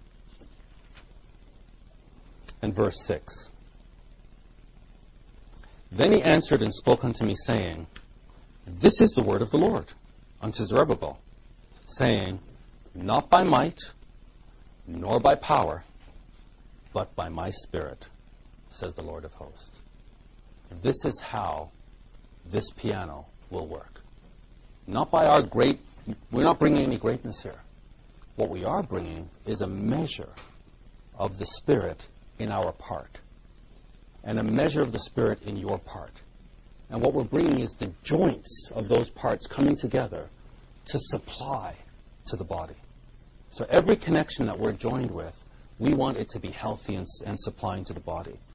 and verse six. Then he answered and spoke unto me, saying, This is the word of the Lord unto Zerubbabel, saying, Not by might, nor by power, but by my Spirit, says the Lord of hosts. This is how this piano will work. Not by our great, we're not bringing any greatness here. What we are bringing is a measure of the Spirit in our part, and a measure of the Spirit in your part. And what we're bringing is the joints of those parts coming together to supply to the body. So every connection that we're joined with, we want it to be healthy and, and supplying to the body.